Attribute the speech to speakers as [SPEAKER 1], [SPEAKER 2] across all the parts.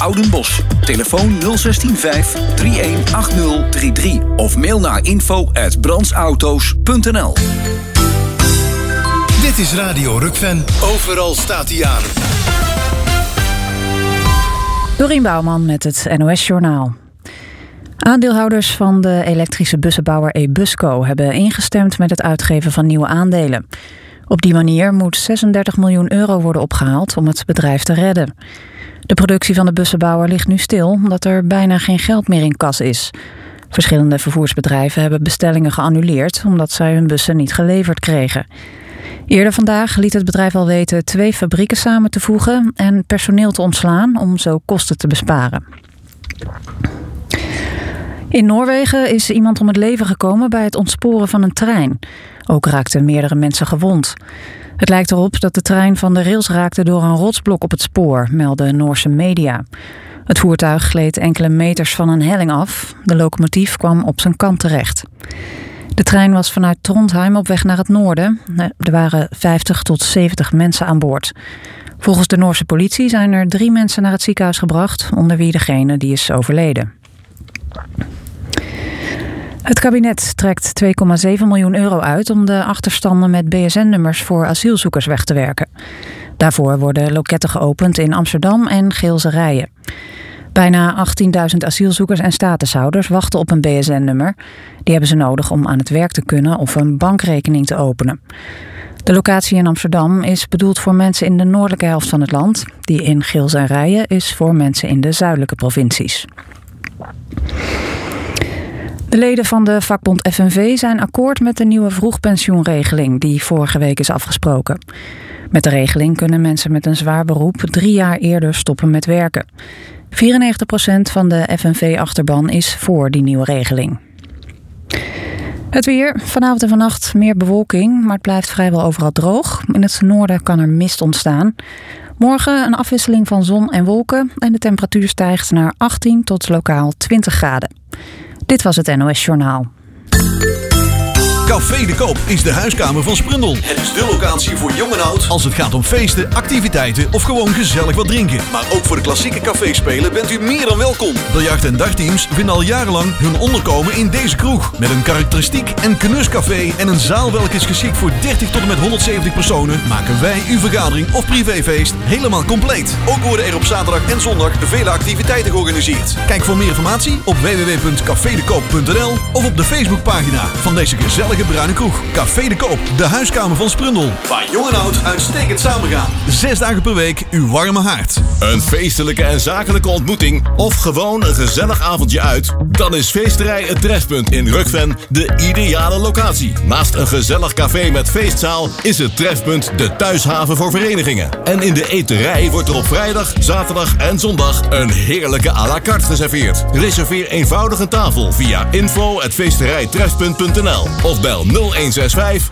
[SPEAKER 1] Oudenbosch. Telefoon 016 318033 of mail naar info@brandsauto's.nl.
[SPEAKER 2] Dit is Radio Rukven. Overal staat hij aan.
[SPEAKER 3] Dorien Bouwman met het NOS-journaal. Aandeelhouders van de elektrische bussenbouwer Ebusco hebben ingestemd met het uitgeven van nieuwe aandelen. Op die manier moet €36 miljoen worden opgehaald om het bedrijf te redden. De productie van de bussenbouwer ligt nu stil omdat er bijna geen geld meer in kas is. Verschillende vervoersbedrijven hebben bestellingen geannuleerd omdat zij hun bussen niet geleverd kregen. Eerder vandaag liet het bedrijf al weten 2 fabrieken samen te voegen en personeel te ontslaan om zo kosten te besparen. In Noorwegen is iemand om het leven gekomen bij het ontsporen van een trein. Ook raakten meerdere mensen gewond. Het lijkt erop dat de trein van de rails raakte door een rotsblok op het spoor, melden Noorse media. Het voertuig gleed enkele meters van een helling af. De locomotief kwam op zijn kant terecht. De trein was vanuit Trondheim op weg naar het noorden. Er waren 50 tot 70 mensen aan boord. Volgens de Noorse politie zijn er 3 mensen naar het ziekenhuis gebracht, onder wie degene die is overleden. Het kabinet trekt €2,7 miljoen uit om de achterstanden met BSN-nummers voor asielzoekers weg te werken. Daarvoor worden loketten geopend in Amsterdam en Geelse Rijen. Bijna 18.000 asielzoekers en statushouders wachten op een BSN-nummer. Die hebben ze nodig om aan het werk te kunnen of een bankrekening te openen. De locatie in Amsterdam is bedoeld voor mensen in de noordelijke helft van het land. Die in Geelse en Rijen is voor mensen in de zuidelijke provincies. De leden van de vakbond FNV zijn akkoord met de nieuwe vroegpensioenregeling die vorige week is afgesproken. Met de regeling kunnen mensen met een zwaar beroep 3 jaar eerder stoppen met werken. 94% van de FNV-achterban is voor die nieuwe regeling. Het weer. Vanavond en vannacht meer bewolking, maar het blijft vrijwel overal droog. In het noorden kan er mist ontstaan. Morgen een afwisseling van zon en wolken en de temperatuur stijgt naar 18 tot lokaal 20 graden. Dit was het NOS Journaal.
[SPEAKER 4] Café de Koop is de huiskamer van Sprundel. Het is de locatie voor jong en oud als het gaat om feesten, activiteiten of gewoon gezellig wat drinken. Maar ook voor de klassieke caféspelen bent u meer dan welkom. Biljart- en dagteams vinden al jarenlang hun onderkomen in deze kroeg. Met een karakteristiek en knuscafé en een zaal welke is geschikt voor 30 tot en met 170 personen, maken wij uw vergadering of privéfeest helemaal compleet. Ook worden er op zaterdag en zondag vele activiteiten georganiseerd. Kijk voor meer informatie op www.cafedekoop.nl of op de Facebookpagina van deze gezellige bruine kroeg. Café de Koop, de huiskamer van Sprundel. Waar jong en oud uitstekend samengaan. 6 dagen per week uw warme haard.
[SPEAKER 5] Een feestelijke en zakelijke ontmoeting of gewoon een gezellig avondje uit? Dan is Feesterij Het Trefpunt in Rukven de ideale locatie. Naast een gezellig café met feestzaal is het Trefpunt de thuishaven voor verenigingen. En in de eterij wordt er op vrijdag, zaterdag en zondag een heerlijke à la carte geserveerd. Reserveer eenvoudig een tafel via info@feesterijtrefpunt.nl of bel 0165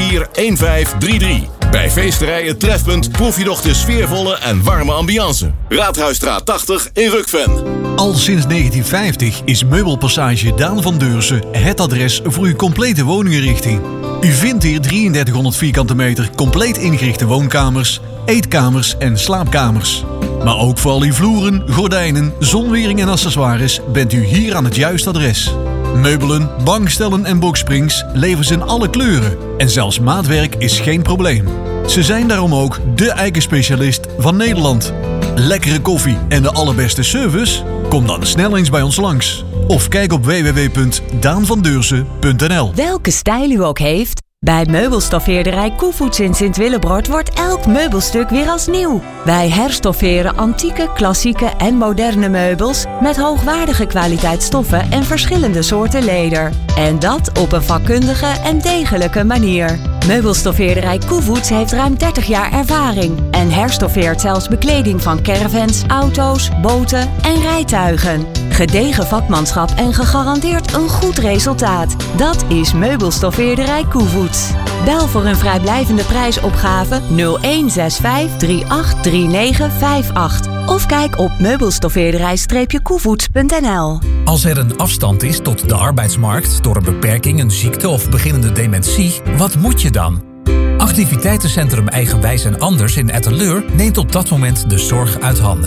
[SPEAKER 5] 341533. Bij Feesterij Het Trefpunt proef je nog de sfeervolle en warme ambiance. Raadhuisstraat 80 in Rukven.
[SPEAKER 4] Al sinds 1950 is Meubelpassage Daan van Deursen het adres voor uw complete woninginrichting. U vindt hier 3300 vierkante meter compleet ingerichte woonkamers, eetkamers en slaapkamers. Maar ook voor al uw vloeren, gordijnen, zonwering en accessoires bent u hier aan het juiste adres. Meubelen, bankstellen en boxsprings leveren ze in alle kleuren. En zelfs maatwerk is geen probleem. Ze zijn daarom ook de eikenspecialist van Nederland. Lekkere koffie en de allerbeste service? Kom dan snel eens bij ons langs. Of kijk op www.daanvandeursen.nl.
[SPEAKER 6] Welke stijl u ook heeft, bij meubelstoffeerderij Koevoets in Sint-Willebroord wordt elk meubelstuk weer als nieuw. Wij herstofferen antieke, klassieke en moderne meubels met hoogwaardige kwaliteitsstoffen en verschillende soorten leder. En dat op een vakkundige en degelijke manier. Meubelstoffeerderij Koevoets heeft ruim 30 jaar ervaring en herstoffeert zelfs bekleding van caravans, auto's, boten en rijtuigen. Gedegen vakmanschap en gegarandeerd een goed resultaat. Dat is Meubelstoffeerderij Koevoets. Bel voor een vrijblijvende prijsopgave 0165 383958 of kijk op meubelstoffeerderij-koevoets.nl.
[SPEAKER 7] Als er een afstand is tot de arbeidsmarkt door een beperking, een ziekte of beginnende dementie, wat moet je dan? Activiteitencentrum Eigenwijs en Anders in Etteleur neemt op dat moment de zorg uit handen.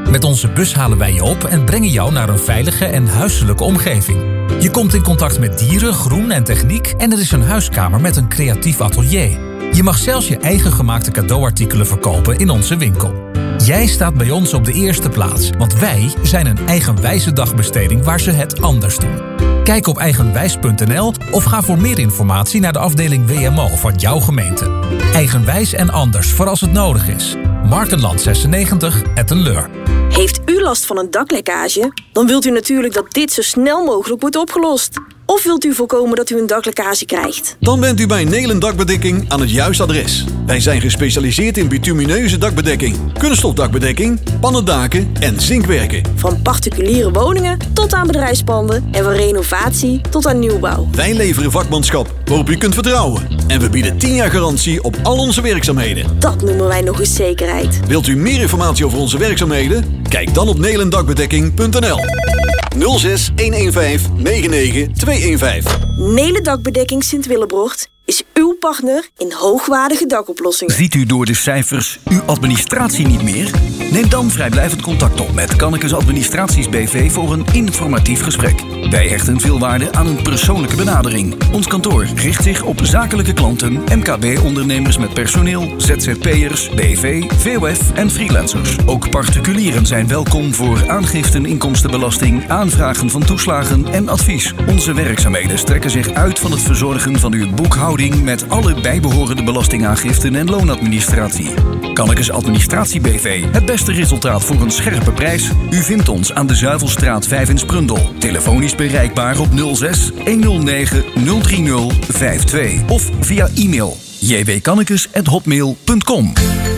[SPEAKER 7] Met onze bus halen wij je op en brengen jou naar een veilige en huiselijke omgeving. Je komt in contact met dieren, groen en techniek en er is een huiskamer met een creatief atelier. Je mag zelfs je eigen gemaakte cadeauartikelen verkopen in onze winkel. Jij staat bij ons op de eerste plaats, want wij zijn een eigenwijze dagbesteding waar ze het anders doen. Kijk op eigenwijs.nl of ga voor meer informatie naar de afdeling WMO van jouw gemeente. Eigenwijs en anders voor als het nodig is. Markenland 96, Etten-Leur.
[SPEAKER 8] Heeft u last van een daklekkage? Dan wilt u natuurlijk dat dit zo snel mogelijk wordt opgelost. Of wilt u voorkomen dat u een daklekkage krijgt?
[SPEAKER 4] Dan bent u bij Nelen Dakbedekking aan het juiste adres. Wij zijn gespecialiseerd in bitumineuze dakbedekking, kunststofdakbedekking, pannendaken en zinkwerken.
[SPEAKER 8] Van particuliere woningen tot aan bedrijfspanden en van renovatie tot aan nieuwbouw.
[SPEAKER 4] Wij leveren vakmanschap waarop u kunt vertrouwen. En we bieden 10 jaar garantie op al onze werkzaamheden.
[SPEAKER 8] Dat noemen wij nog eens zekerheid.
[SPEAKER 4] Wilt u meer informatie over onze werkzaamheden? Kijk dan op nelendakbedekking.nl 06 115 99 215.
[SPEAKER 8] Nelen Dakbedekking Sint-Willebrocht is uw partner in hoogwaardige dakoplossingen.
[SPEAKER 1] Ziet u door de cijfers uw administratie niet meer? Neem dan vrijblijvend contact op met Kannekes Administraties BV voor een informatief gesprek. Wij hechten veel waarde aan een persoonlijke benadering. Ons kantoor richt zich op zakelijke klanten, MKB-ondernemers met personeel, ZZP'ers, BV, VOF en freelancers. Ook particulieren zijn welkom voor aangiften, inkomstenbelasting, aanvragen van toeslagen en advies. Onze werkzaamheden strekken zich uit van het verzorgen van uw boekhouding met alle bijbehorende belastingaangiften en loonadministratie. Kannekes Administratie BV, het beste resultaat voor een scherpe prijs. U vindt ons aan de Zuivelstraat 5 in Sprundel. Telefonisch bereikbaar op 06 109 030 52 of via e-mail jwkannekes@hotmail.com.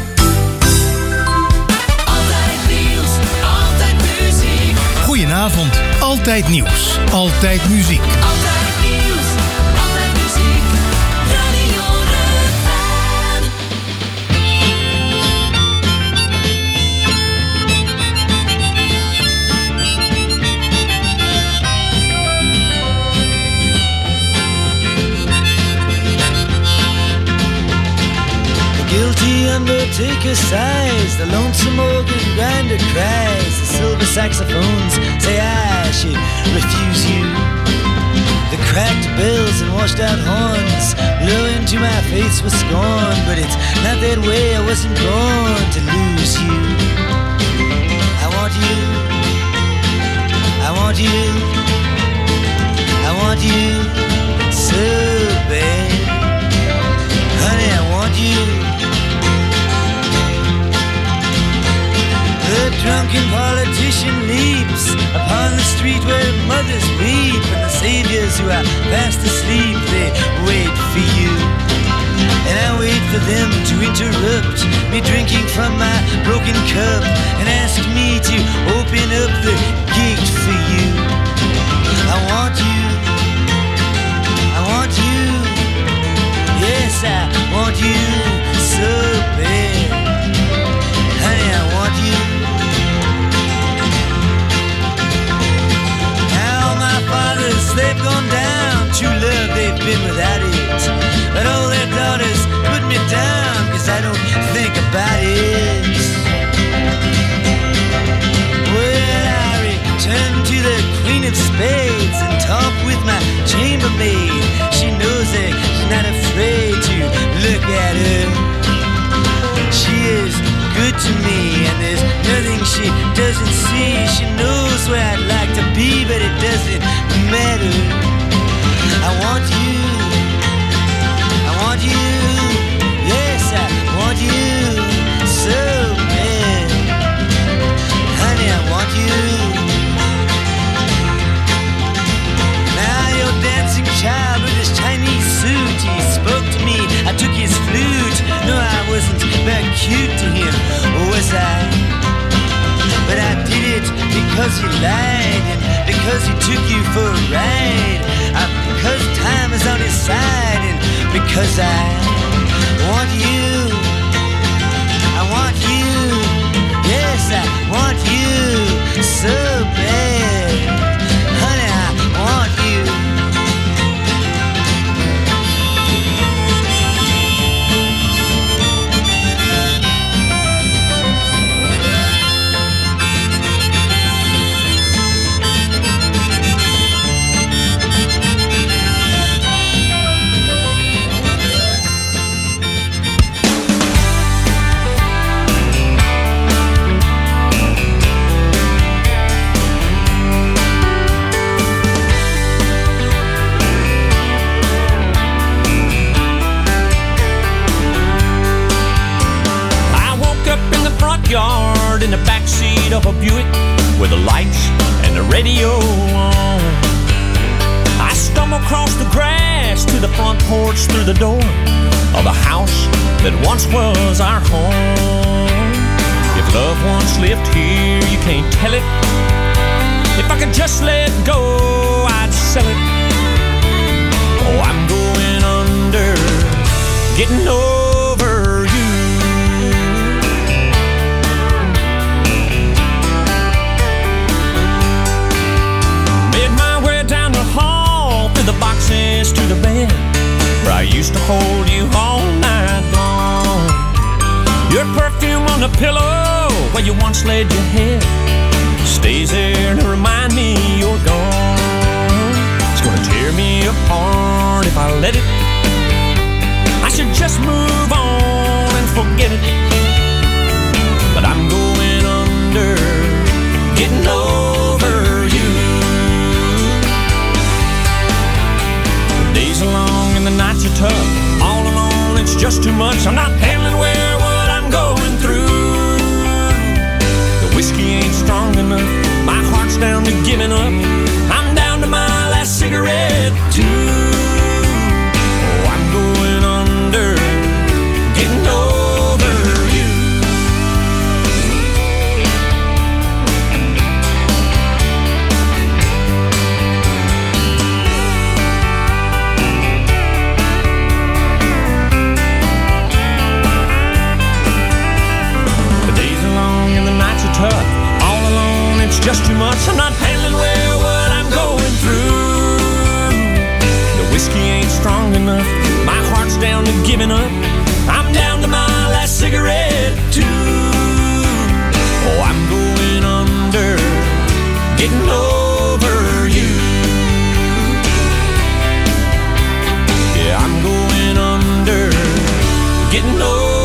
[SPEAKER 2] Goedenavond, altijd nieuws, altijd muziek.
[SPEAKER 9] Guilty undertaker sighs, the lonesome organ grinder cries, the silver saxophones say I should refuse you. The cracked bells and washed out horns blow into my face with scorn, but it's not that way, I wasn't born to lose you. I want you, I want you, I want you so bad. Honey, I want you. The drunken politician leaps upon the street where mothers weep, and the saviors who are fast asleep, they wait for you. And I wait for them to interrupt me drinking from my broken cup and ask me to open up the gate for you. I want you, I want you, yes I want you so bad. Honey, I want you. Fathers, they've gone down, true love, they've been without it. But all their daughters put me down, 'cause I don't think about it. Well, I return to the Queen of Spades and talk with my chambermaid. She knows that she's not afraid to look at her. She is good to me, and there's nothing she doesn't see. She knows where I'd like to be, but it doesn't matter. I want you, I want you, yes I want you so bad. Honey, I want you. Now your dancing child with his Chinese suit, he spoke to me, I took his flute. No, I wasn't very cute to him, was I? But I did it because he lied, and because he took you for a ride, because time is on his side, and because I want you, I want you, yes I want you so bad. Honey, I want you.
[SPEAKER 10] across the grass to the front porch through the door of the house that once was our home. If loved ones lived here, you can't tell it. If I could just let go, I'd sell it. Oh, I'm going under, getting over you. Made my way down the hall, through the boxes to the bed, where I used to hold you all night long. Your perfume on the pillow where you once laid your head stays there to remind me you're gone. It's gonna tear me apart if I let it. I should just move on and forget it. But I'm going under, getting over you. The days are long and the nights are tough. All alone, it's just too much. I'm not handling well what I'm going through. The whiskey ain't strong enough. My heart's down to giving up. I'm down to my last cigarette too. Oh, I'm going under, getting over you. The days are long and the nights are tough. All alone, it's just too much. I'm not handling well what I'm going through. The whiskey ain't strong enough. My heart's down to giving up. I'm down to my last cigarette too. Oh, I'm going under, getting over you. Yeah, I'm going under, getting over you.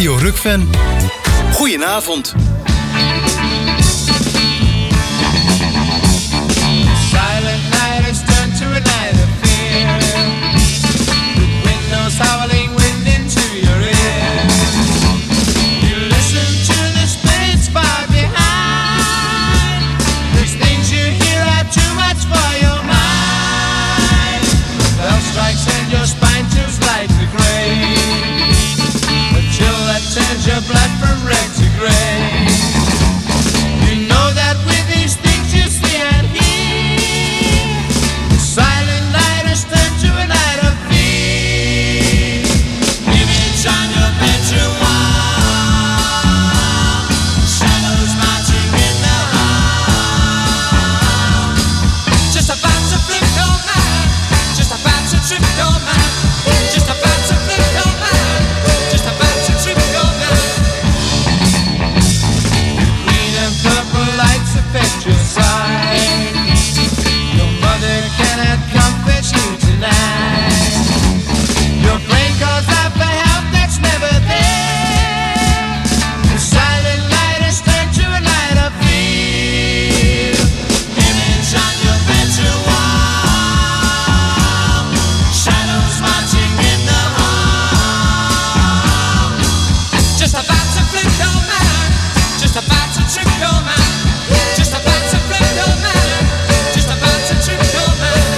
[SPEAKER 2] Radio Rukven.
[SPEAKER 11] Goedenavond.
[SPEAKER 12] Silent night has turned to a night of fear. The windows howling wind into your ear. You listen to the spirits far behind. These things you hear are too much for your mind. Bell strikes and your spine chills like the grave. A chill that turns your blood from red to gray. You know that with these things you see and hear, the silent night has turned to a night of fear. Image on your bedroom wall, shadows marching in the hall. Just about to flip your mind, just about to trip your mind, just about to flip your mind, just about to trip your mind. Green and purple lights affect your sight. Your mother cannot comfort you tonight. Your brain calls out for help that's never there. The silent light has turned to a light of fear. Image on your bedroom wall, shadows marching in the hall. Just about to flip your mind, just about to trip your mind, just about to flip your mind, just about to trip your mind.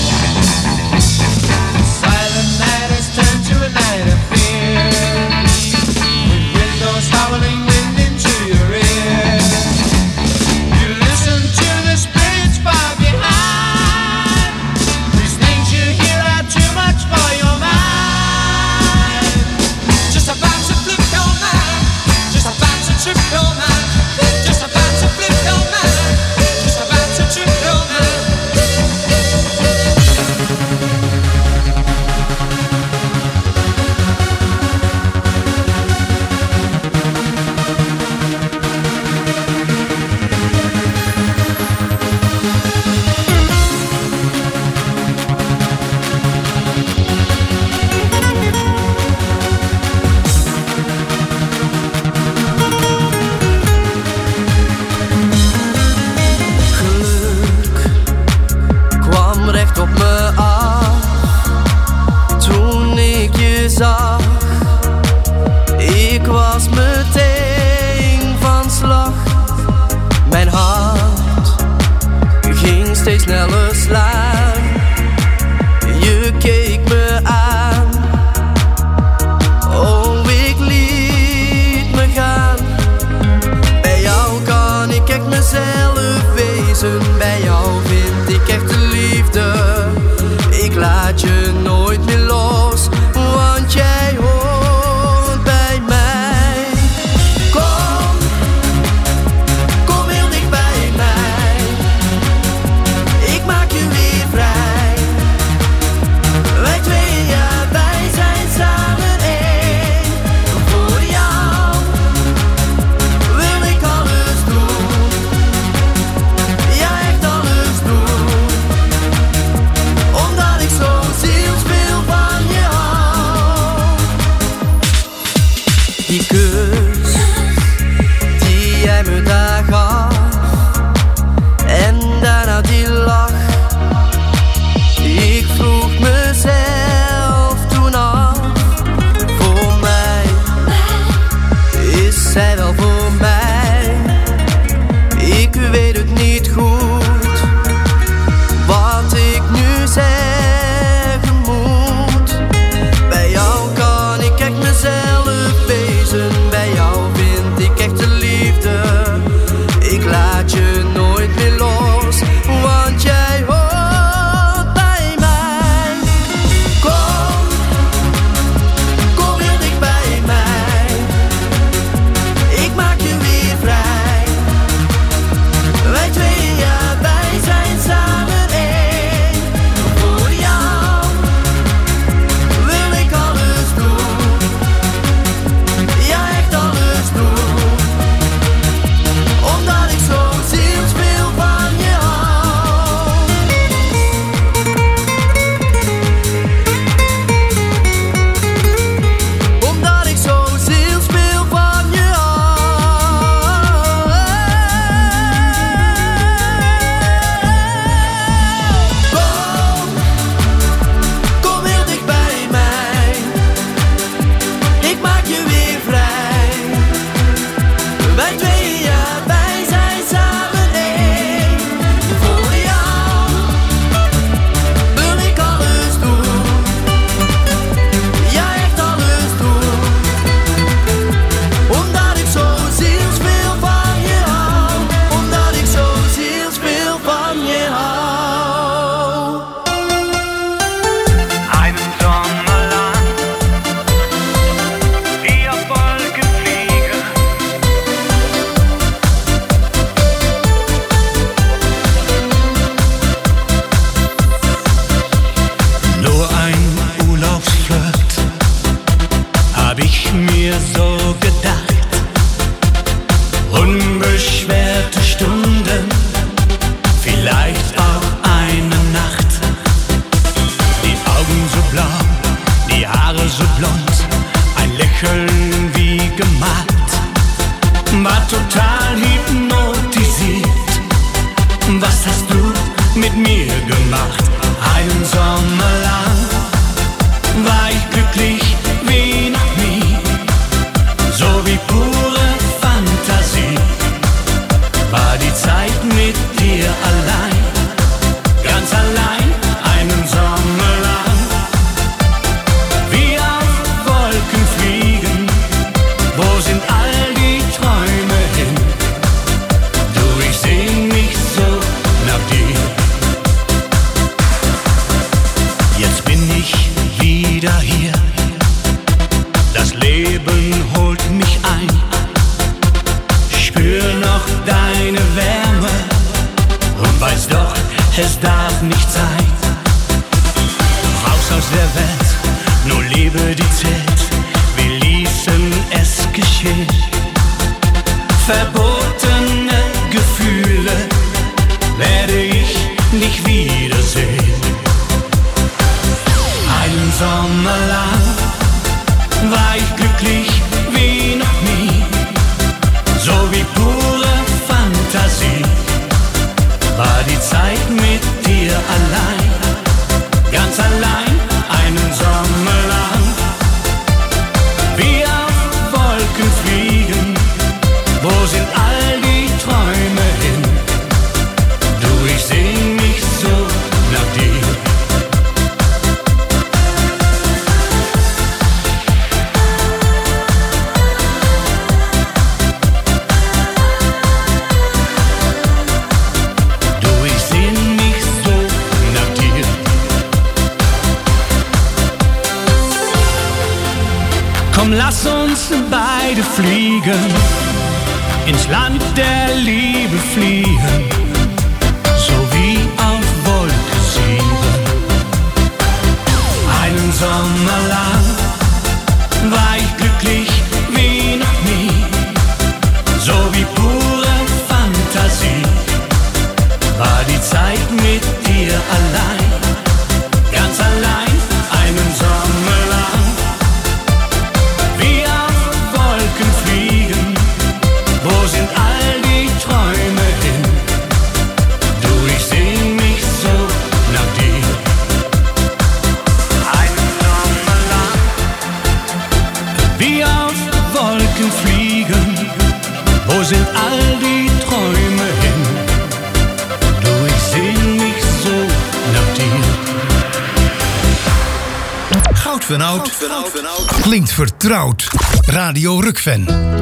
[SPEAKER 12] Silent night has turned to a night of fear, with windows howling wind into your ear. You listen to the spirits far behind. These things you hear are too much for your mind. Just about to flip your mind, just about to trip your mind, just about to flip your mind, just about to trip your mind.
[SPEAKER 13] Geluk kwam recht op me af toen ik je zag. Ik was meteen van slag. Mijn hart ging steeds sneller slaan. Je keek me aan. Oh, ik liet me gaan. Bij jou kan ik echt mezelf wezen. Bij jou vind ik echt de liefde. Ik laat je nooit meer los, want jij hoort bij mij. Kom, kom heel dicht bij mij. Ik maak je weer vrij. Wij twee, ja, wij zijn samen één. Voor jou wil ik alles doen. Ja, echt alles doen. Omdat ik zo zielsveel van je hou. Die kus die jij me daar gaf. En daarna die lach. Ik vroeg mezelf toen af. Voor mij is zij wel voor mij. Ik weet het niet goed wat ik nu zeggen moet. Bij jou kan ik echt mezelf wezen. Bij jou vind ik echt de liefde. Wij tweeën, wij zijn samen één. Voor jou wil ik alles doen. Ja, echt alles doen. Omdat ik zo zielsveel van je hou. Omdat ik zo zielsveel van je hou.
[SPEAKER 12] Einen Sommer lang, wie auf Wolken fliegen.
[SPEAKER 14] Nur ein Urlaubsflirt, hab ich mir so gedacht. Unbeschwerte Stunden, vielleicht auch eine Nacht. Die Augen so blau, die Haare so blond, ein Lächeln wie gemalt. War total hypnotisiert. Was hast du mit mir gemacht? Einen Sommer lang war ich glücklich wie noch nie, so wie pure Fantasie. War die Zeit mit dir allein, ganz allein, einen Sommer lang. Wie auf Wolken fliegen, wo sind all die Träume hin? Du, ich sehn mich so nach dir. Jetzt bin ich wieder hier, das Leben holt mich ein. Spür noch deine Wärme und weiß doch, es darf nicht sein. Raus aus der Welt, nur Liebe die zählt, wir ließen es geschehen. Verbotene Gefühle werde ich nicht wiedersehen. Einen Sommer lang war ich glücklich wie noch nie, so wie pure Fantasie. War die Zeit mit dir allein, ganz allein, einen Sommer lang. Wie auf Wolken fliegen, wo sind all die Träume hin? Du, ich sehn mich so nach dir. Du, ich sehn mich so nach dir. Komm, lass uns beide fliegen, ins Land der Liebe fliehen, so wie auf Wolke 7. Einen Sommer lang war ich glücklich wie noch nie, so wie pure Fantasie. War die Zeit mit dir allein, ganz allein, einen Sommer lang. Wie auf Wolken fliegen, wo sind all die Träume hin? Du, ich sehn mich so nach dir. Einen Sommer lang, wie auf Wolken fliegen, wo sind all die Träume hin? Du, ich sehn mich so nach dir.
[SPEAKER 2] Goud van Oud klinkt vertrouwd. Radio Rukven.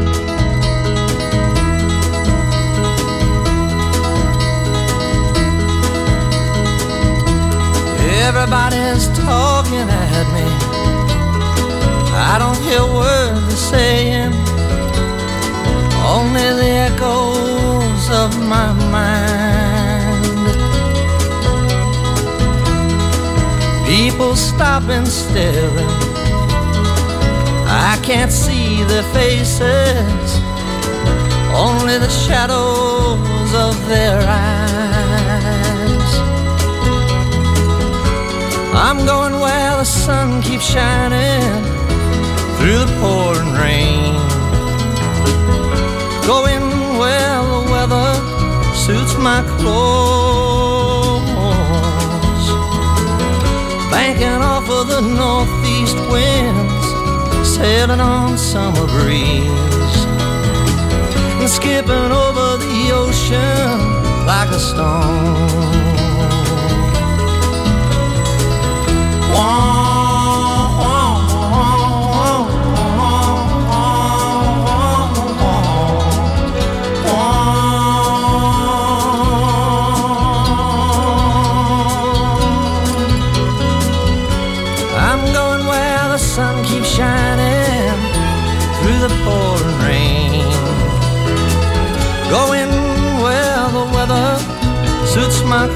[SPEAKER 13] Everybody's talking at me. I don't hear words they're saying, only the echoes of my mind. People stop and staring, I can't see their faces, only the shadows of their eyes. I'm going where the sun keeps shining through the pouring rain, going where the weather suits my clothes, banking off of the northeast winds, sailing on summer breeze. and skipping over the ocean like a stone. I'm going where the sun keeps shining through the pouring rain, going where the weather suits my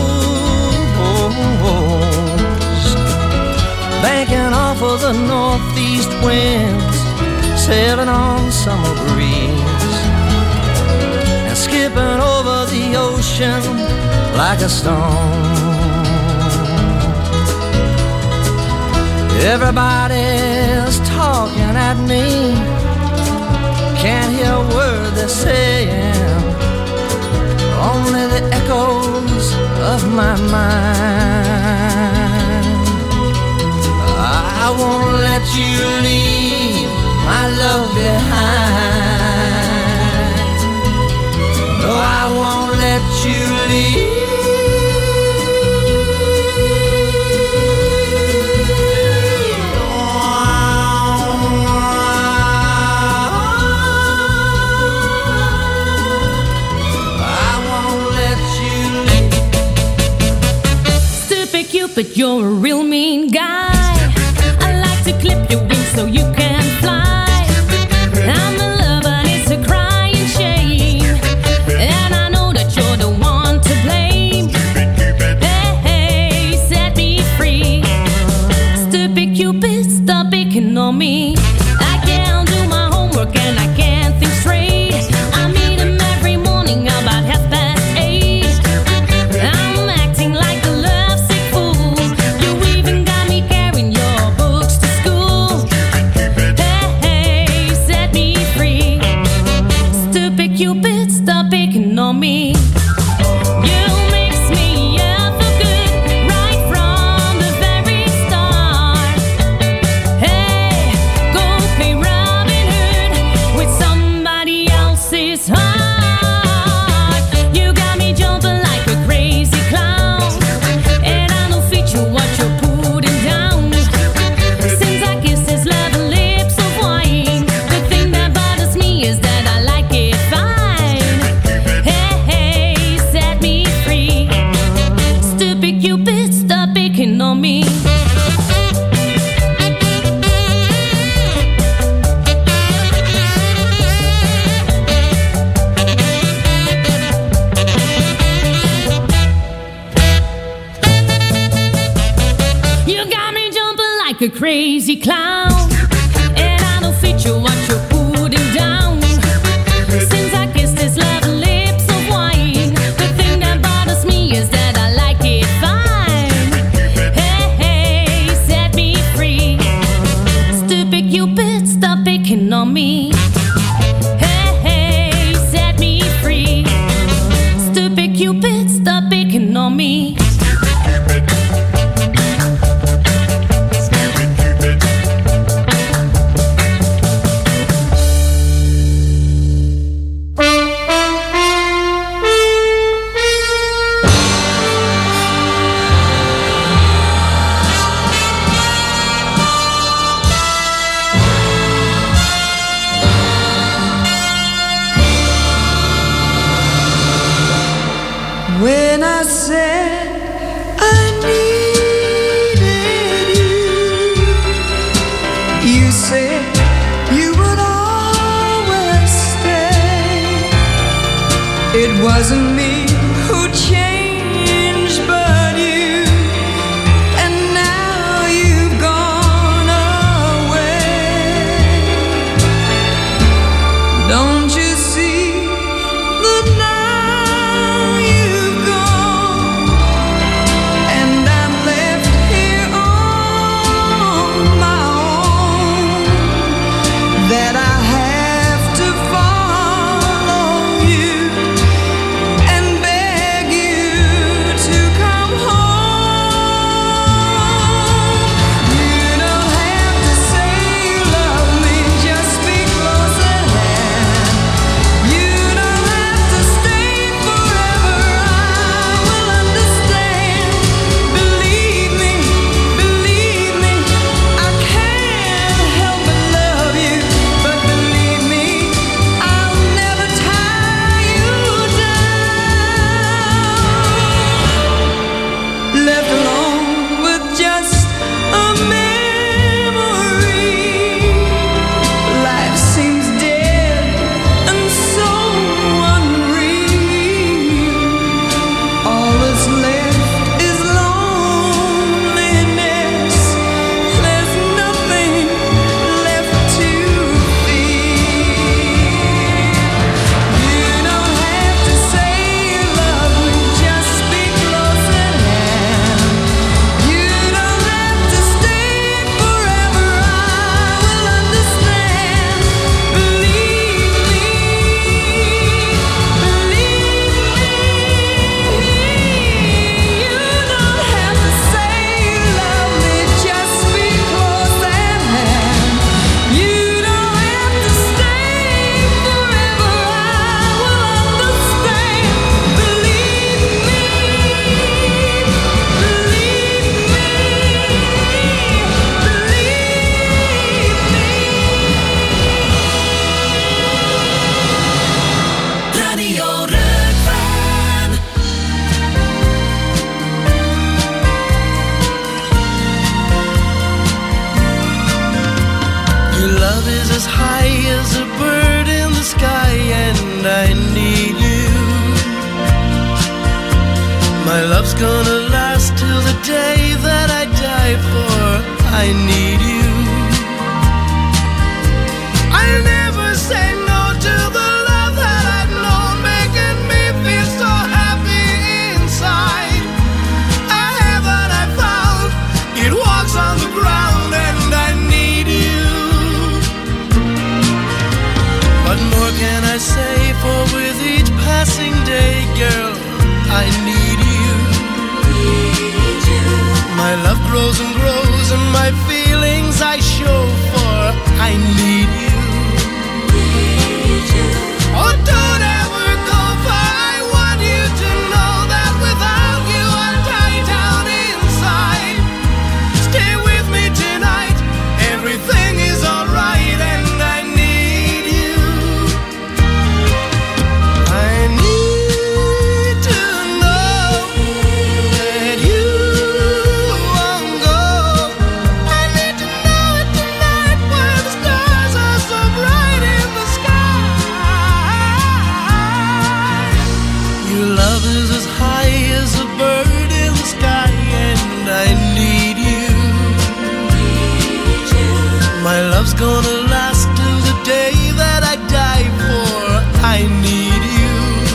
[SPEAKER 13] clothes, banking off of the northeast winds, sailing on summer breeze, and skipping over the ocean like a stone. Everybody's talking at me, can't hear a word they're saying, only the echoes of my mind. I won't let you leave my love behind. No, I won't let you leave.
[SPEAKER 15] But you're a real mean guy. I like to clip your wings so you can fly. I'm the lover and it's a crying shame, and I know that you're the one to blame. Hey, hey, set me free. Stupid Cupid, stop picking on me. I can't do my homework and I can't think straight. I meet him every morning about 8:30. I'm acting like a lovesick fool. You even got me carrying your books to school. Hey, hey, set me free. Stupid Cupid, stop picking on me. You mix me up for good right from the very start. Hey, go play Robin Hood with somebody else's heart. You got me jumping like a crazy clown, and I don't feature what you're putting down. Since I kiss his lovely lips of wine, the thing that bothers me is that I like it fine. Hey, hey, set me free. Stupid Cupid, stop picking on me. You got me jumping like a crazy clown, and I don't feature what you're putting down. Since I kissed his lovely lips of wine, the thing that bothers me is that I like it fine. Hey, hey, set me free. Stupid Cupid, stop picking on me. Hey, hey, set me free. Stupid Cupid, stop picking on me.
[SPEAKER 13] When I said I needed you, you said you would always stay. It wasn't me who changed, but you. And now you've gone away. Don't you see that now you've gone, and I'm left here on my own, that I have to follow you and beg you gonna last till the day that I die for. I need you. I'll never say no to the love that I've known, making me feel so happy inside. A heaven I found, it walks on the ground, and I need you. What more can I say, for with each passing day, girl, I need you. My love grows and grows, and my feelings I show, for I need you. Oh, don't ever go, for I want you to know that without you I'll die down inside. Stay with me tonight, everything is alright, and I need you. I need to know that you won't go. I need to know it tonight while the stars are so bright in the sky. Your love is as high as a bird in the sky, and I need you. My love's gonna last till the day that I die for. I need you.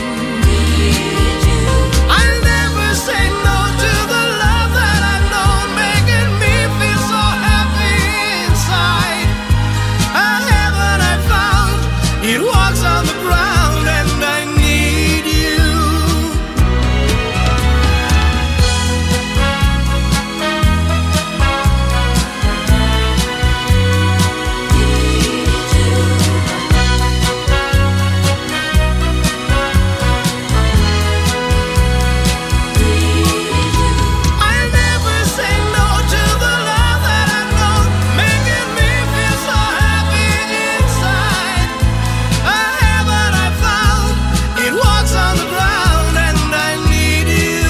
[SPEAKER 13] I'll never say no to the love that I've known, making me feel so happy inside. A heaven I found, it walks on the ground, and I need you. I'll never say no to the love that I've known, making me feel so happy inside. A heaven I found, it walks on the ground, and I need you.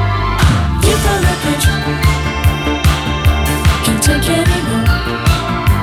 [SPEAKER 13] You found that picture, can't take anymore.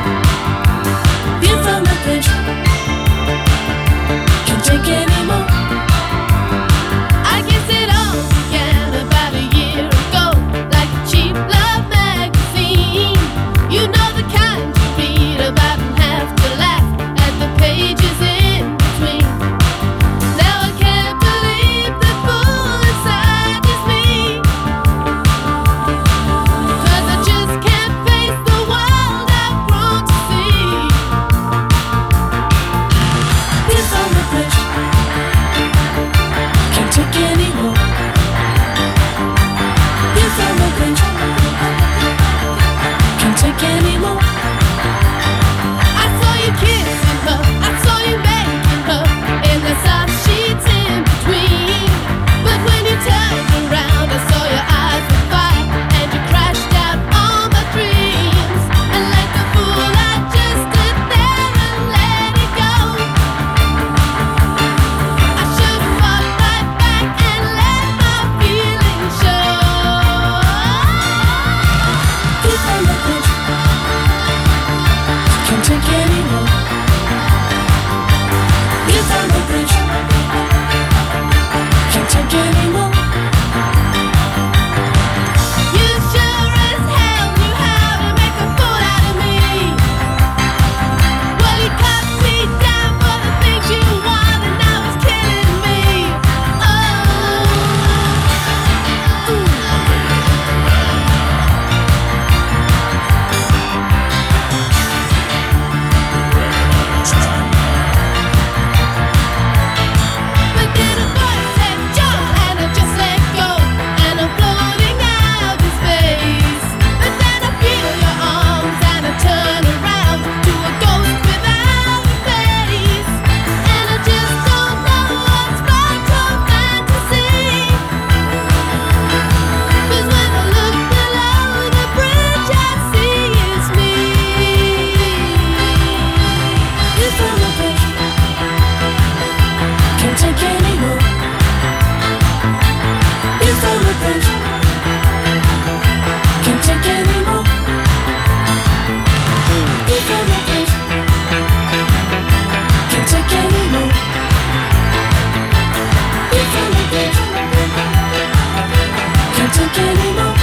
[SPEAKER 15] anymore.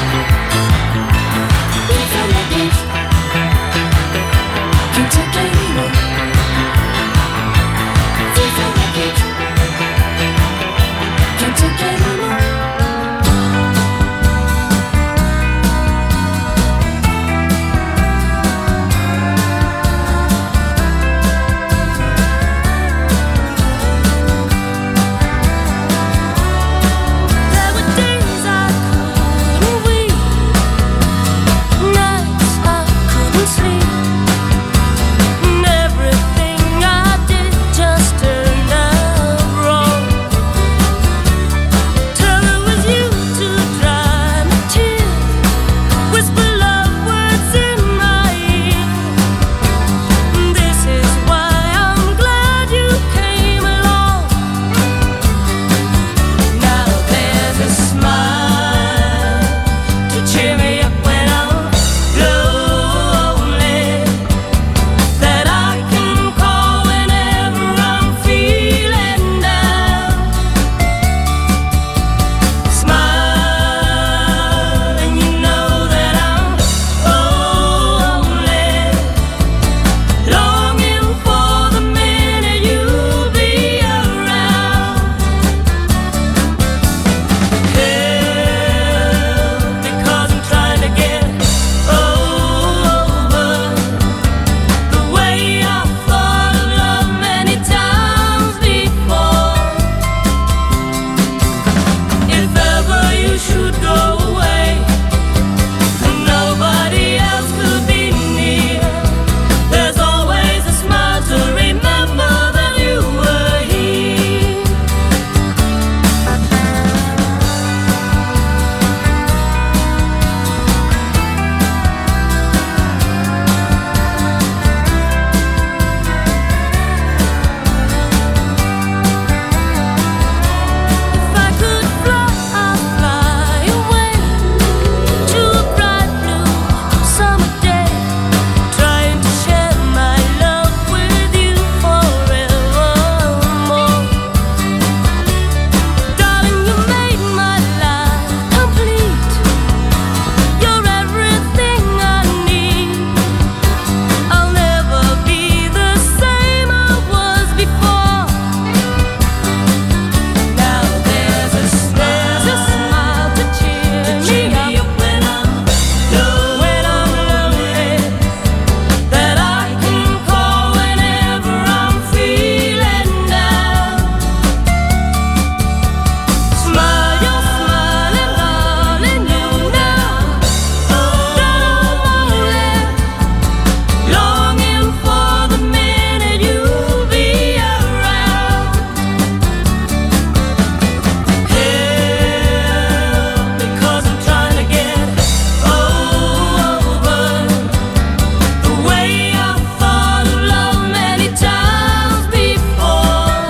[SPEAKER 15] If I let it, can't take anymore. If I let it, can't take anymore. There were days I couldn't weep, nights I couldn't sleep, and everything I did just turned out wrong. Till it was you to dry my tears, whisper love words in my ear. This is why I'm glad you came along. Now there's a smile to cheer me up when I'm lonely, that I can call whenever I'm feeling down. Smile and you know that I'm only longing for the minute you'll be around. Because I'm trying to get over the way I thought of love many times before. If ever you should go away and nobody else could be near, there's always a smile to remember that you were here. If I could fly, I'd fly away to a bright new summer day, trying to share my love with you forevermore. Darling, you made my life complete. You're everything I need. I'll never be the same I was before. Now there's a smile to cheer me up when I'm lonely, that I can call whenever I'm feeling down. Smile, you're smiling, darling, you know that I'm only longing for the minute you'll be around. Because I'm trying to get over the way I thought of love many times before.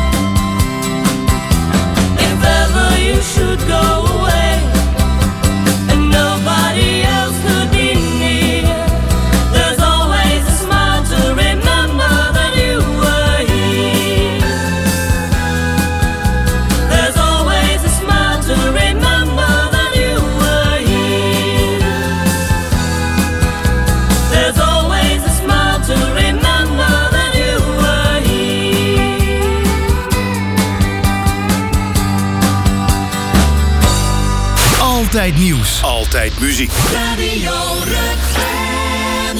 [SPEAKER 15] If ever you should go away and nobody else could be near, there's always a smile to remember that you were here. There's always a smile to remember that you were here. There's always a smile to remember that you were here.
[SPEAKER 2] Altijd nieuws.
[SPEAKER 11] Altijd muziek.
[SPEAKER 15] Radio Rukven.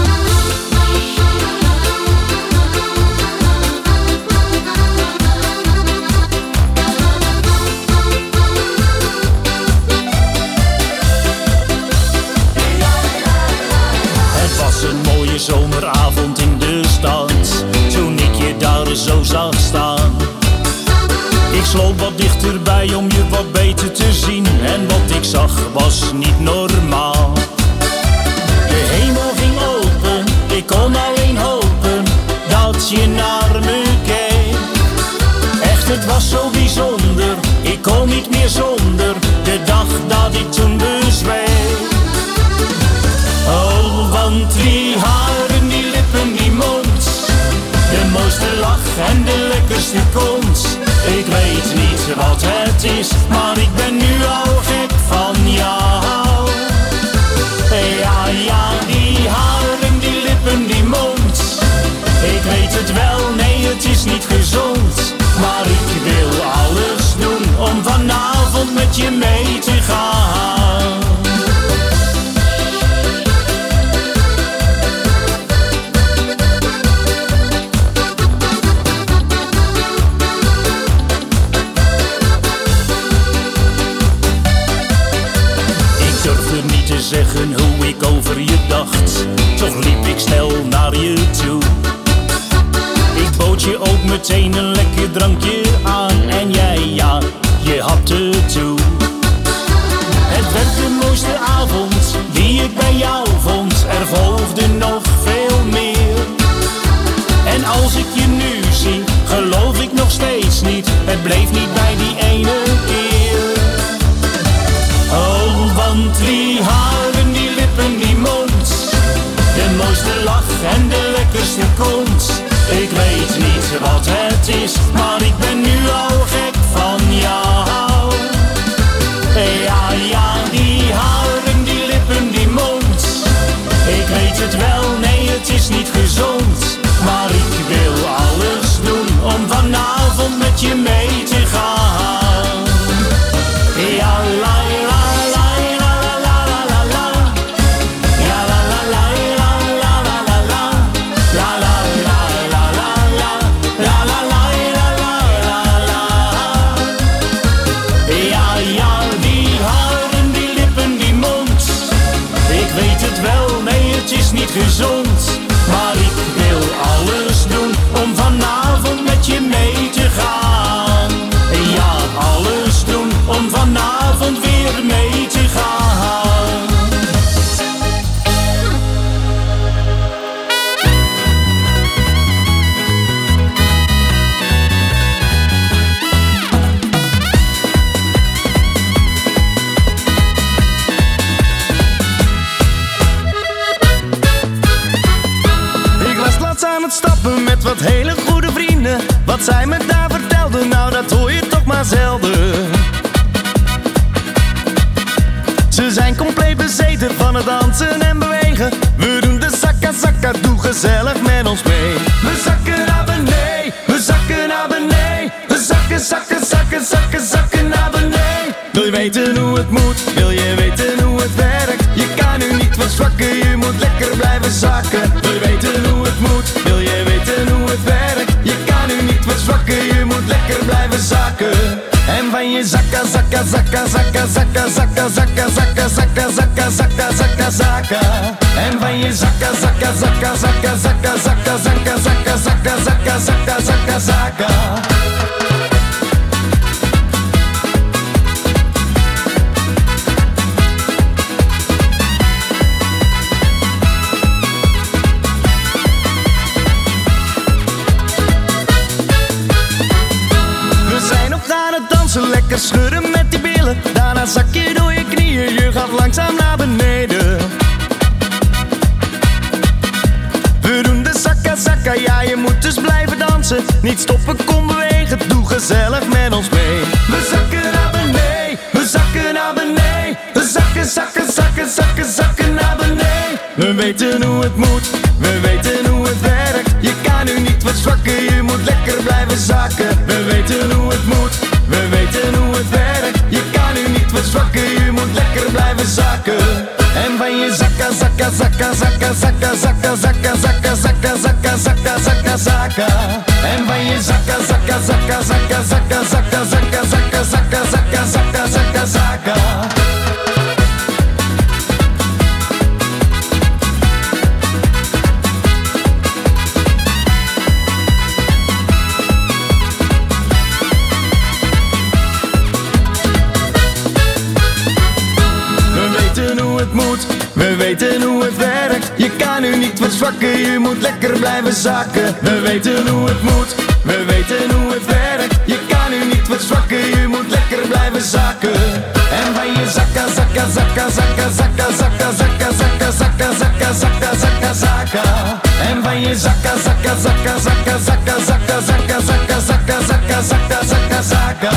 [SPEAKER 14] Het was een mooie zomeravond in de stad, toen ik je daar zo zag staan. Ik sloop wat dichterbij om je wat beter te zien, en wat ik zag was niet normaal. De hemel ging open, ik kon alleen hopen dat je naar me keek. Echt, het was zo bijzonder, ik kon niet meer zonder de dag dat ik toen bezweek. Oh, want die haren, die lippen, die mond, de mooiste lach en de lekkerste kont. Ik weet niet wat het is, maar ik ben nu al gek van zeggen hoe ik over je dacht. Toch liep ik snel naar je toe. Ik bood je ook meteen een lekker drankje aan. En jij, ja, je hapte toe. Het werd de mooiste avond die ik bij jou vond. Er volgde nog veel meer. En als ik je nu zie, geloof ik nog steeds niet. Het bleef niet bij die ene keer. Oh, want die haren, die lippen, die mond. De mooiste lach en de lekkerste kont. Ik weet niet wat het is, maar ik ben nu al gek van jou. Ja, ja, die haren, die lippen, die mond. Ik weet het wel, nee, het is niet gezond. Maar ik wil alles doen om vanavond met je mee te gaan. Ja, la, la, la, la, la, la, la, la. Ja, la, la, la, la, la, la, la, la. La, la, la, la, la, la. La, la, la, la, la, la, la. Ja, ja, die haren, die lippen, die mond. Ik weet het wel, nee, het is niet gezond. Maar ik wil alles doen om vanavond met je mee te gaan. Ja, alles doen om vanavond weer mee te gaan.
[SPEAKER 13] Aan het stappen met wat hele goede vrienden. Wat zij me daar vertelden, nou dat hoor je toch maar zelden. Ze zijn compleet bezeten van het dansen en bewegen. We doen de zakka zakka, doe gezellig met ons mee. We zakken naar beneden, we zakken naar beneden. We zakken, zakken, zakken, zakken, zakken naar beneden. Wil je weten hoe het moet, wil je weten hoe het werkt? Je kan nu niet verzwakken, je moet lekker blijven zakken. Wil je weten hoe het moet, wil je weten hoe het werkt? Je kan nu niet verzwakken, je moet lekker blijven zakken. En van je zakka, zakka, zakka, zakka, zakka, zakka, zakka, zakka, zakka, zakka, zakka, zakka, zakka. En van je zakka, zakka, zakka, zakka, zakka, zakka, zakka, zakka, zakka, zakka, zakka, zakka, zakka. Lekker schudden met die billen. Daarna zak je door je knieën. Je gaat langzaam naar beneden. We doen de zakka zakka. Ja, je moet dus blijven dansen. Niet stoppen, kom bewegen. Doe gezellig met ons mee. We zakken naar beneden. We zakken naar beneden. We zakken, zakken, zakken, zakken, zakken naar beneden. We weten hoe het moet. We weten hoe het werkt. Je kan nu niet verzwakken. Je moet lekker blijven zakken. We weten hoe het moet. We weten hoe het werkt, je kan nu niet verzwakken, je moet lekker blijven zakken. En van je zakka, zakka, zakka, zakka, zakka, zakka, zakka, zakka, zakka, zakka, zakka, zakka, zakka. En van je zakka, zakka, zakka, zakka, zakka, zakka, zakka, zakka, zakka, zakka, zakka, zakka, zakka. We weten hoe het werkt, je kan nu niet verzwakken, je moet lekker blijven zakken. We weten hoe het moet, we weten hoe het werkt, je kan nu niet verzwakken, je moet lekker blijven zakken. En van je zakka, zakka, zakka, zakka, zakka, zakka, zakka, zakka, zakka, zakka, zakka, zakka, zakka. En van je zakka, zakka, zakka, zakka, zakka, zakka, zakka, zakka, zakka, zakka, zakka, zakka, zakka.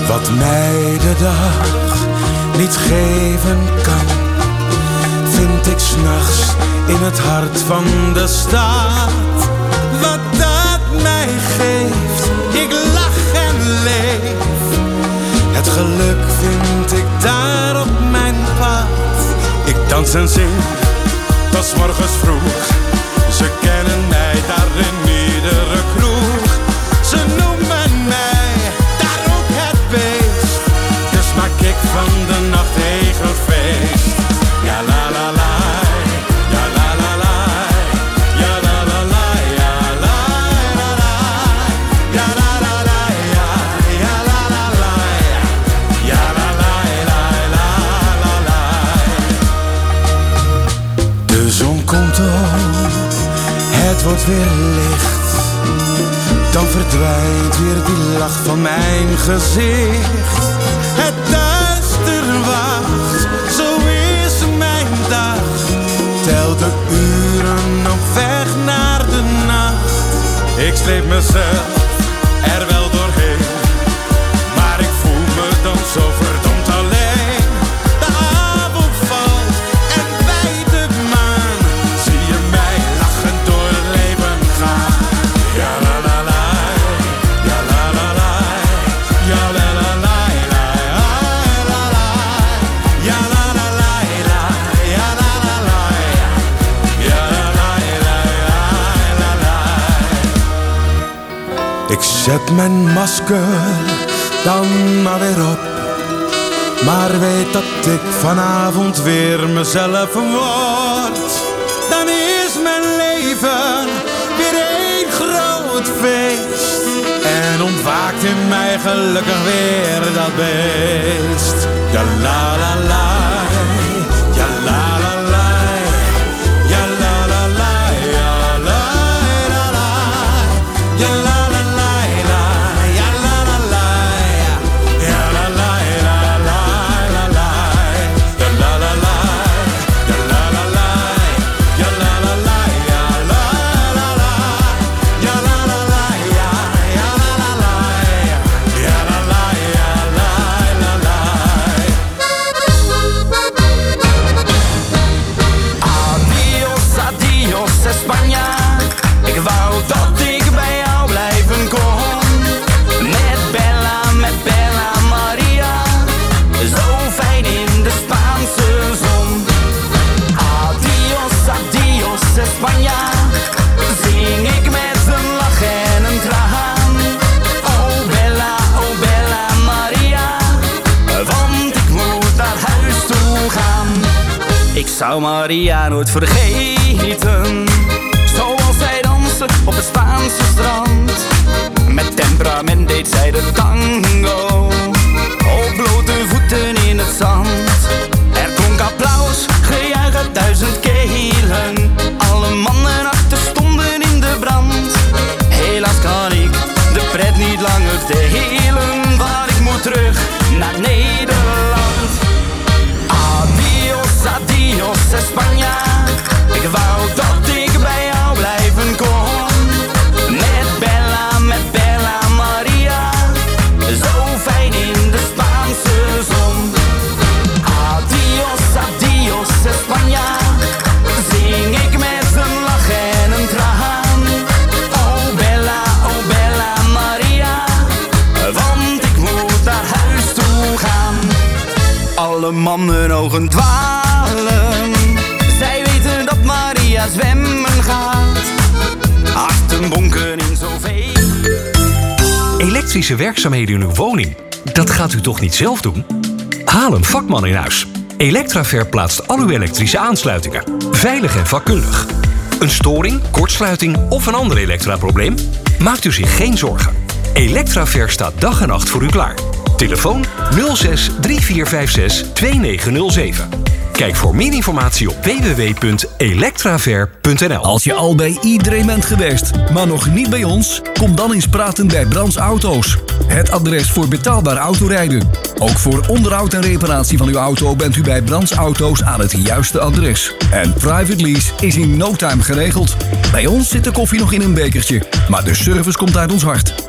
[SPEAKER 16] Wat mij de dag niet geven kan, vind ik 's nachts in het hart van de stad. Wat dat mij geeft, ik lach en leef. Het geluk vind ik daar op mijn pad. Ik dans en zing, tot 's morgens vroeg. Ze kennen mij daar in iedere kroeg. Ze noemen mij daar ook het beest. Dus maak ik van de nacht eigen feest. Ja la la la, ja la la la, ja la la la, ja la la la, ja la la la, ja la la la, ja la la la la la. De zon komt op, het wordt weer licht. Dan verdwijnt weer die lach van mijn gezicht. Het duister wacht, zo is mijn dag. Tel de uren op weg naar de nacht. Ik sleep mezelf er wel doorheen, maar ik voel me dan zo verdomd alleen. De avond valt en bij de maan zie je mij lachend door het leven gaan. Ja la la la, ja la la la, ja la la la, la la la, ja la la la, ja la la la, ja la la la, la la. Ik zet mijn masker dan maar weer op, maar weet dat ik vanavond weer mezelf word. Dan is mijn leven weer één groot feest en ontwaakt in mij gelukkig weer dat beest. Ja la la la, ja la la la, ja la la la, ja la la la, ja la la la, ja la la la, ja la la la la la, ja la la la, ja la la la, ja la la la, ja la la la, ja la la la, ja la la la, ja la la la la. Adios, adios, España. Ik wou dat ik bij jou blijven kon. Met Bella Maria, zo fijn in de Spaanse zon. Adios, adios, España, zing ik met een lach en een traan. Oh Bella Maria, want ik moet naar huis toe gaan. Ik zou Maria nooit vergeten, zoals zij danste op het Spaanse strand. Met temperament deed zij de tango, op blote voeten in het zand. Er klonk applaus, gejuich uit 1000 kelen. Alle mannen achter stonden in de brand. Helaas kan ik de pret niet langer delen, want ik moet terug naar Nederland. Adios, adios, España. Ik wou dat ik bij jou blijven kon. Met Bella Maria, zo fijn in de Spaanse zon. Adios, adios, España, zing ik met een lach en een traan. Oh Bella Maria, want ik moet naar huis toe gaan. Alle mannen ogen dwalen, zij weten dat Maria zwemmen gaat. Harten bonken in zoveel.
[SPEAKER 17] Elektrische werkzaamheden in uw woning, dat gaat u toch niet zelf doen? Haal een vakman in huis. Electraver plaatst al uw elektrische aansluitingen. Veilig en vakkundig. Een storing, kortsluiting of een ander elektraprobleem? Maakt u zich geen zorgen. Electraver staat dag en nacht voor u klaar. Telefoon 06 3456 2907. Kijk voor meer informatie op www.electraver.nl.
[SPEAKER 1] Als je al bij iedereen bent geweest, maar nog niet bij ons, kom dan eens praten bij Brands Auto's. Het adres voor betaalbaar autorijden. Ook voor onderhoud en reparatie van uw auto bent u bij Brands Auto's aan het juiste adres. En private lease is in no time geregeld. Bij ons zit de koffie nog in een bekertje, maar de service komt uit ons hart.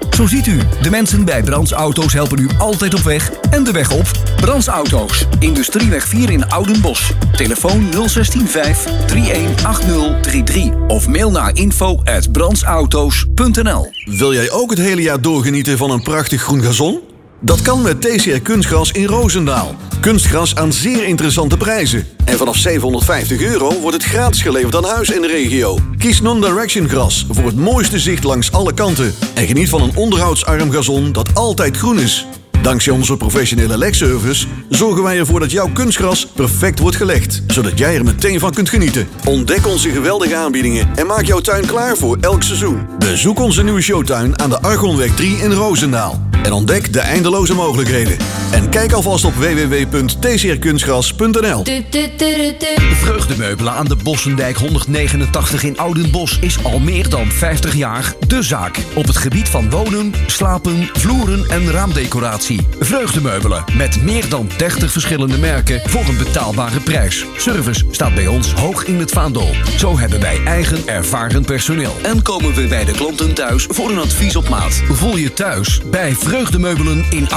[SPEAKER 1] Zo ziet u, de mensen bij Brands Auto's helpen u altijd op weg en de weg op. Brands Auto's, Industrieweg 4 in Oudenbosch. Telefoon 016 318033 of mail naar info@brandsauto's.nl.
[SPEAKER 4] Wil jij ook het hele jaar doorgenieten van een prachtig groen gazon? Dat kan met TCR Kunstgras in Roosendaal. Kunstgras aan zeer interessante prijzen. En vanaf €750 wordt het gratis geleverd aan huis in de regio. Kies Non-Direction Gras voor het mooiste zicht langs alle kanten. En geniet van een onderhoudsarm gazon dat altijd groen is. Dankzij onze professionele legservice zorgen wij ervoor dat jouw kunstgras perfect wordt gelegd, zodat jij er meteen van kunt genieten. Ontdek onze geweldige aanbiedingen en maak jouw tuin klaar voor elk seizoen. Bezoek onze nieuwe showtuin aan de Argonweg 3 in Roosendaal en ontdek de eindeloze mogelijkheden. En kijk alvast op www.tcrkunstgras.nl.
[SPEAKER 1] Vreugdemeubelen aan de Bossendijk 189 in Oudenbosch is al meer dan 50 jaar de zaak. Op het gebied van wonen, slapen, vloeren en raamdecoratie. Vreugdemeubelen met meer dan 30 verschillende merken voor een betaalbare prijs. Service staat bij ons hoog in het vaandel. Zo hebben wij eigen ervaren personeel. En komen we bij de klanten thuis voor een advies op maat. Voel je thuis bij Vreugdemeubelen in